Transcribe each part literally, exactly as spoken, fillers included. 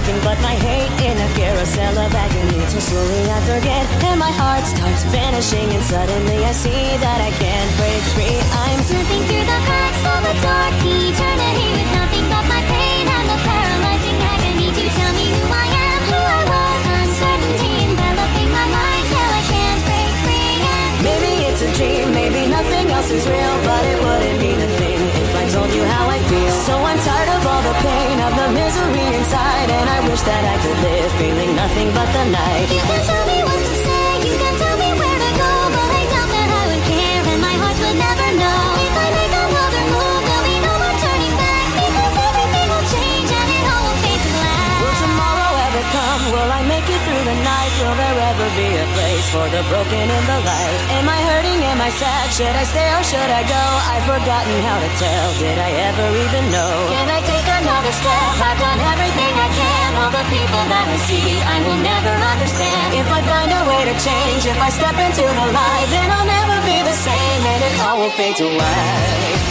nothing but my hate in a carousel of agony. Till slowly I forget and my heart starts vanishing, and suddenly I see that I can't break free. I'm slipping through the cracks of a dark eternity, with nothing but my pain and the paralyzing agony to tell me who I am, who I was. Uncertainty enveloping my mind till I can't break free. And maybe it's a dream, maybe nothing else is real, but it wouldn't mean a thing if I told you how I feel. So I'm tired of all the pain, of the misery inside, and I wish that I could live feeling nothing but the night. You can tell me what to say, you can tell me where to go, but I doubt that I would care, and my heart would never know. If I make another move, there'll be no more turning back, because everything will change and it all will fade to black. Will tomorrow ever come? Will I make it through the night? Will there ever be a place for the broken in the light? Am I hurting? Am I sad? Should I stay or should I go? I've forgotten how to tell. Did I ever even know? Can I take another step? I've done everything I can. All the people that I see, I will never understand. If I find a way to change, if I step into the light, then I'll never be the same, and it all will fade to white.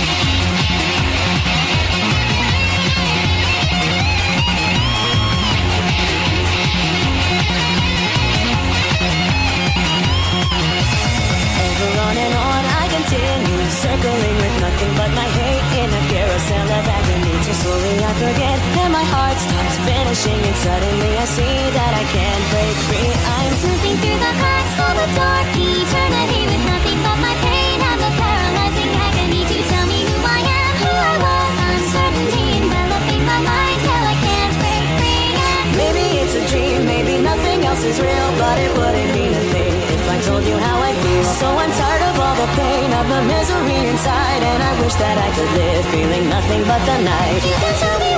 On and on I continue, circling with nothing but my hate in a carousel of agony. Till slowly I forget and my heart starts vanishing, and suddenly I see that I can't break free. I'm slipping through the cracks of a dark eternity, with nothing but my pain and the paralyzing agony to tell me who I am, who I was. Uncertainty enveloping my mind till I can't break free. And maybe it's a dream, maybe nothing else is real, but it wouldn't mean a thing if I told you how I feel. So I'm tired of all the pain, of the misery inside, and I wish that I could live feeling nothing but the night. You can tell me